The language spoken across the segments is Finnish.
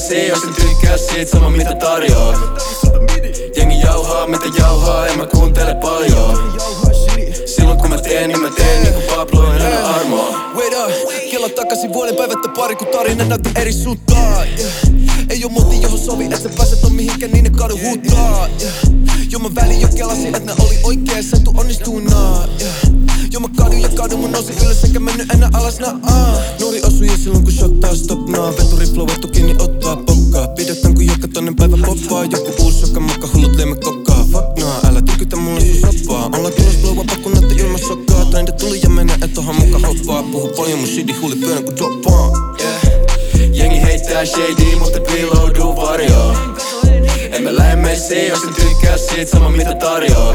messi, jos en tykkää siitä sama mitä tarjoat. Jengi jauhaa mitä jauhaa, en mä kuuntele paljon. Silloin kun mä teen, niin mä teen niinku Pablo, en anna armoa. Wait up, kello takaisin vuoden päivät ja pari kun tarina näyttää eri suuntaan. Ei oo muoti johon sovi, et sä pääset on mihinkään niin ne kadu huutaa. Jo mä väliin jo kelasin, et ne oli oikees, en tuu onnistuunaa. Jo mä kadun, mun nousin ylös enkä mennyt enää alas Nuori osui jo silloin kun shottaa stop Veturi flowattu kiinni ottaa pokkaa. Pidetään kun joka toinen päivä poppaa. Joku uusi joka mokka hullut leemme kokkaa. Fuck älä tyrkytä mulle sun soppaa. Ollaan tulos blowa pakku näyttä ilman sokkaa. Trendet tuli ja menee et tohon muka hoppaa. Puhu paljon mun shidi huuli pyörän kun droppaan. Jengi heittää shady, mutta piilouduu varjoon. En mä lähde messiin, jos en tykkää siitä sama mitä tarjoat.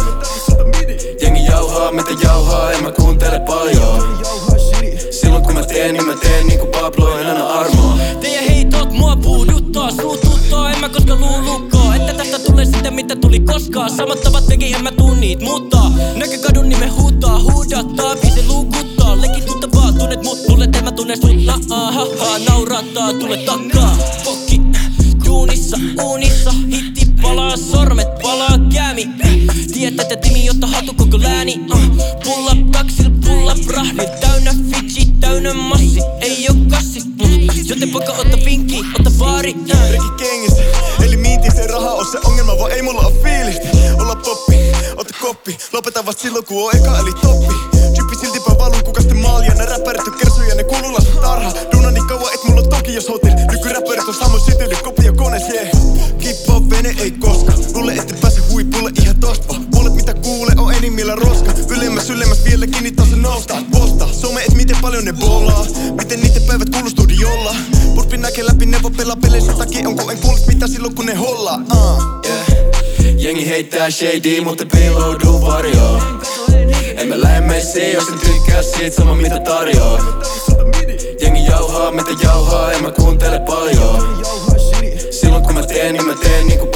Jengi jauhaa mitä jauhaa, en mä kuuntele paljon. Silloin kun mä teen, niin mä teen niinku Pablo, en anna armoa. Teidän heitot mua puuduttaa, suututtaa, en mä koska luulukkaa. Että tästä tulee sitä mitä tuli koskaan. Samat tavat teki, en mä tuu niit muuttaa. Näkökadun niin me huudattaa, biisi luukuttaa. Lekituttavaa, tunnet mut, tullet en mä tunne sut. Naurattaa, tule takaa. Pokki, duunissa, uunissa, hitti palaa, sormet palaa, käämi. Tiedät, että timi jotta hatu koko lääni. Pull up taksil, pull up rahdi. Täynnä Fiji, täynnä massi, ei oo kassi. Joten vaikka otta vinkki, otta baari. Reki kengissä, eli miinti se raha on se ongelma, vaan ei mulla oo fiilistä. Olla poppi, ota koppi, lopeta vast silloin kun on eka eli toppi. Jyppi siltipä valun kukasten maalia, nää räppärit on kersoja, ne kuuluu lasten tarha. Duuna niin kauan, et mulla on Tokios hotel. Nykyräppärit on samoin sytynyt kopio kones, yeah. Kippaa vene ei koska, luule ette pääse huipulle ihan tosta. Puolet mitä kuule on enimmillä roska. Ylemmäs vieläkin niitä on se nousta. Posta, some et miten paljon ne boolaa. Miten niiden päivät kuuluu studiolla. Purppi näkee läpi, ne voi pelaa peleissä takia. Onko en kuullut mitä silloin kun ne hollaa. Jengi heittää shady, mutta piilouduu varjoon. En mä lähde messiin, jos en tykkää siitä sama mitä tarjoat. Jengi jauhaa mitä jauhaa, en mä kuuntele paljon. Silloin kun mä teen, niin mä teen niinku